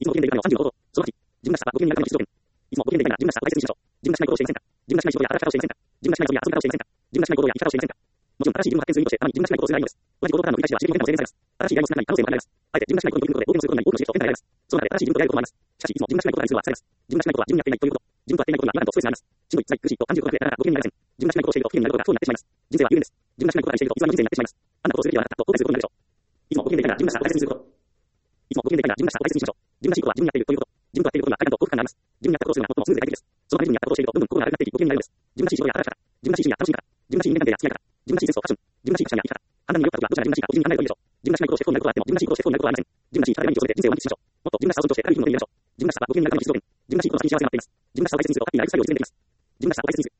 いつもご機嫌でいられの35号。その8。自分がしたご機嫌になるための出場権。いつもご機嫌でいられ自分がしたを大切にしましょう。自分がしないことをしていませんか。自分がしない仕事や働き方をしていませんか。自分がしない遊びや遊び方をしていませんか。自分がしない行動や生き方をしていませんか。もちろん、正しい自分の発展する意図として、たまに自分がしないことをするがいいのです。同じ行動からの繰り返しは刺激を受けても制限されます。正しい依頼も少ない可能性もあります。あえて自分がしないことに取り組むことで、大きなすることに多くの刺激と変化が得られます。その中で正しい自分と出会えることもあります。しかし、いつも自分がしないことがある必要はされます。自分がしないことは自分にやっていないということ。自分とやっていないことには違和感とストレスがあります。しんどい、辛い、苦しいと感じることが増え、なかなかご機嫌になれません。自分がしないことをしていると不機嫌になることが不幸になってしまいます。人生は有限です。自分がしないことがしていると偽りの人生になってしまいます。あんなことをする気はなかったと後悔することになるでしょう。いつもご機嫌でいたいな自分がしたを大切にすること。いつもご機嫌でいたいな自分がしたを大切にしましょう。自分らしいことは自分にやっているということ。自分とやっていることには快感と幸福感があります。自分にやったことをするのが最もスムーズで快適です。そのために自分にやったことをしていると、どんどん心が軽くなっていき、ご機嫌になるのです。自分らしい仕事や働き方、自分らしい趣味や楽しみ方、自分らしい人間関係や付き合い方、自分らしいセンスとファッション、自分らしい価値観や生き方、判断によくかくはどちらが自分らしいかと自分に考えるといいでしょう。自分らしないことをして不幸になることがあっても、自分らしいことをして不幸になることはありません。自分らしい生き方に気をつけて人生を満喫しましょう。もっと自分らしさを尊重して軽い気分でいましょう。自分らしさはご機嫌になるための必要点。自分らしいことが先に幸せになっています。自分らしさを大切にするとハッピーなライフスタイルを実現できます。自分らしさを大切にする。